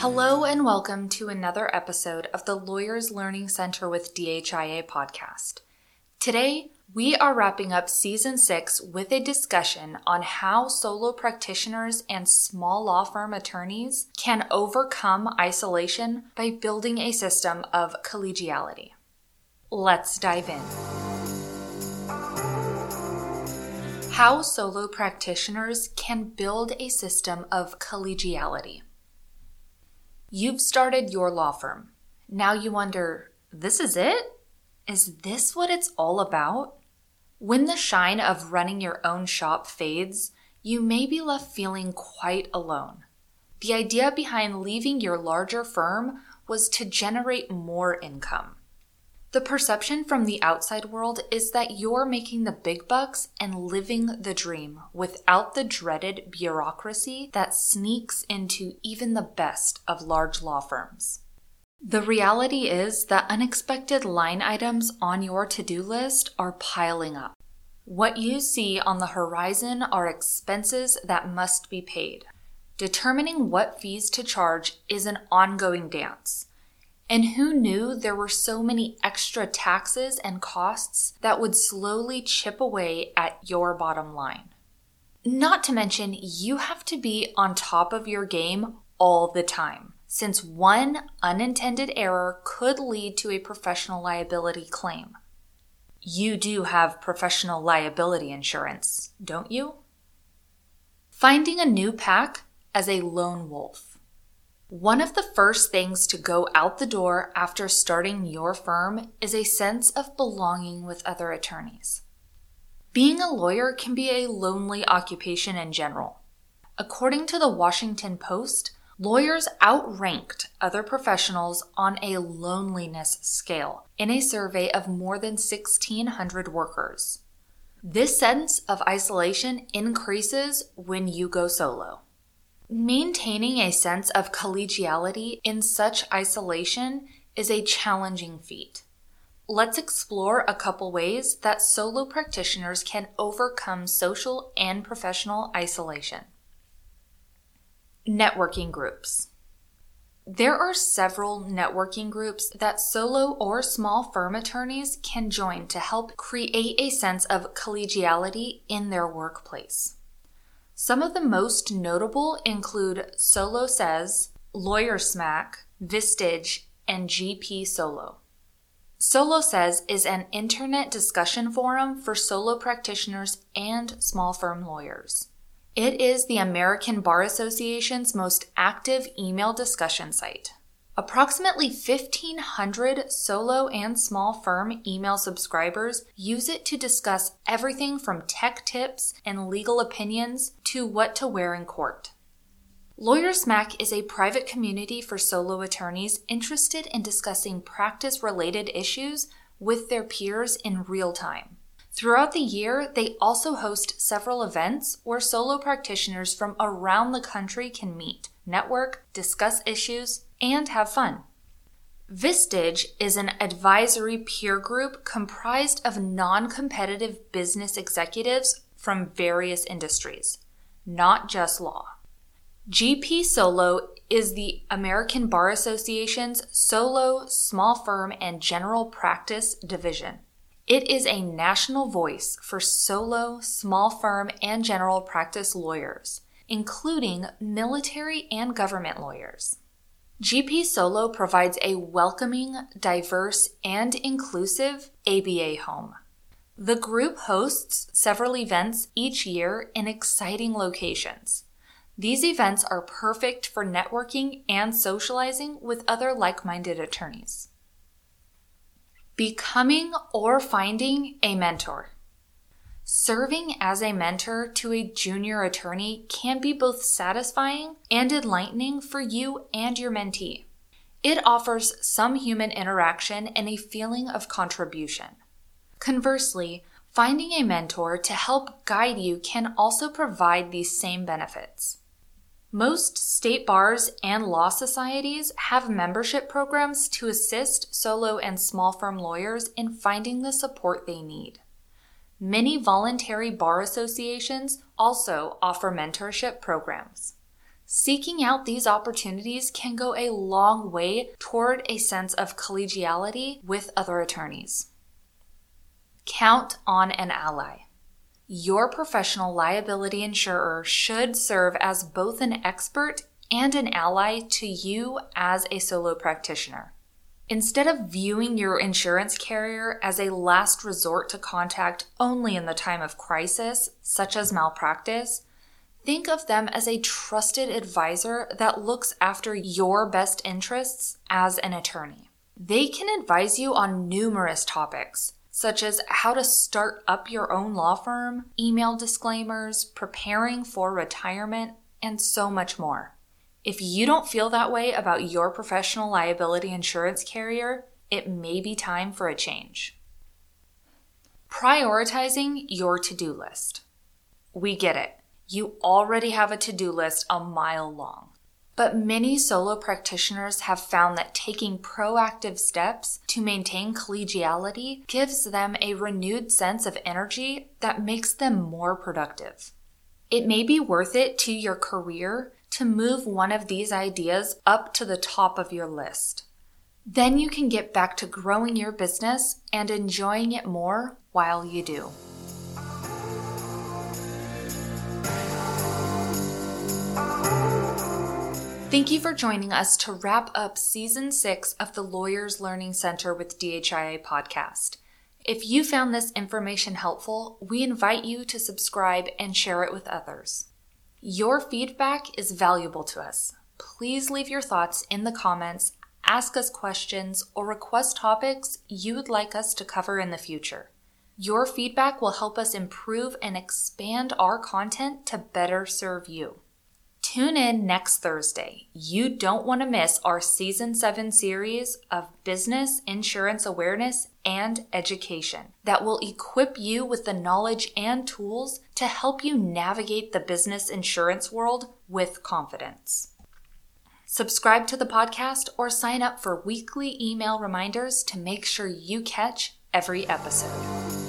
Hello and welcome to another episode of the Lawyers Learning Center with DHIA podcast. Today, we are wrapping up Season 6 with a discussion on how solo practitioners and small law firm attorneys can overcome isolation by building a system of collegiality. Let's dive in. How solo practitioners can build a system of collegiality. You've started your law firm. Now you wonder, this is it? Is this what it's all about? When the shine of running your own shop fades, you may be left feeling quite alone. The idea behind leaving your larger firm was to generate more income. The perception from the outside world is that you're making the big bucks and living the dream without the dreaded bureaucracy that sneaks into even the best of large law firms. The reality is that unexpected line items on your to-do list are piling up. What you see on the horizon are expenses that must be paid. Determining what fees to charge is an ongoing dance. And who knew there were so many extra taxes and costs that would slowly chip away at your bottom line? Not to mention, you have to be on top of your game all the time, since one unintended error could lead to a professional liability claim. You do have professional liability insurance, don't you? Finding a new pack as a lone wolf. One of the first things to go out the door after starting your firm is a sense of belonging with other attorneys. Being a lawyer can be a lonely occupation in general. According to the Washington Post, lawyers outranked other professionals on a loneliness scale in a survey of more than 1,600 workers. This sense of isolation increases when you go solo. Maintaining a sense of collegiality in such isolation is a challenging feat. Let's explore a couple ways that solo practitioners can overcome social and professional isolation. Networking groups. There are several networking groups that solo or small firm attorneys can join to help create a sense of collegiality in their workplace. Some of the most notable include Solo Says, Lawyer Smack, Vistage, and GP Solo. Solo Says is an internet discussion forum for solo practitioners and small firm lawyers. It is the American Bar Association's most active email discussion site. Approximately 1,500 solo and small firm email subscribers use it to discuss everything from tech tips and legal opinions to what to wear in court. Lawyer Smack is a private community for solo attorneys interested in discussing practice-related issues with their peers in real time. Throughout the year, they also host several events where solo practitioners from around the country can meet, network, discuss issues, and have fun. Vistage is an advisory peer group comprised of non-competitive business executives from various industries, not just law. GP Solo is the American Bar Association's solo, small firm, and general practice division. It is a national voice for solo, small firm, and general practice lawyers, including military and government lawyers. GP Solo provides a welcoming, diverse, and inclusive ABA home. The group hosts several events each year in exciting locations. These events are perfect for networking and socializing with other like-minded attorneys. Becoming or finding a mentor. Serving as a mentor to a junior attorney can be both satisfying and enlightening for you and your mentee. It offers some human interaction and a feeling of contribution. Conversely, finding a mentor to help guide you can also provide these same benefits. Most state bars and law societies have membership programs to assist solo and small firm lawyers in finding the support they need. Many voluntary bar associations also offer mentorship programs. Seeking out these opportunities can go a long way toward a sense of collegiality with other attorneys. Count on an ally. Your professional liability insurer should serve as both an expert and an ally to you as a solo practitioner. Instead of viewing your insurance carrier as a last resort to contact only in the time of crisis, such as malpractice, think of them as a trusted advisor that looks after your best interests as an attorney. They can advise you on numerous topics, such as how to start up your own law firm, email disclaimers, preparing for retirement, and so much more. If you don't feel that way about your professional liability insurance carrier, it may be time for a change. Prioritizing your to-do list. We get it. You already have a to-do list a mile long. But many solo practitioners have found that taking proactive steps to maintain collegiality gives them a renewed sense of energy that makes them more productive. It may be worth it to your career to move one of these ideas up to the top of your list. Then you can get back to growing your business and enjoying it more while you do. Thank you for joining us to wrap up Season 6 of the Lawyers Learning Center with DHIA podcast. If you found this information helpful, we invite you to subscribe and share it with others. Your feedback is valuable to us. Please leave your thoughts in the comments, ask us questions, or request topics you would like us to cover in the future. Your feedback will help us improve and expand our content to better serve you. Tune in next Thursday. You don't want to miss our Season 7 series of business, insurance awareness, and education that will equip you with the knowledge and tools to help you navigate the business insurance world with confidence. Subscribe to the podcast or sign up for weekly email reminders to make sure you catch every episode.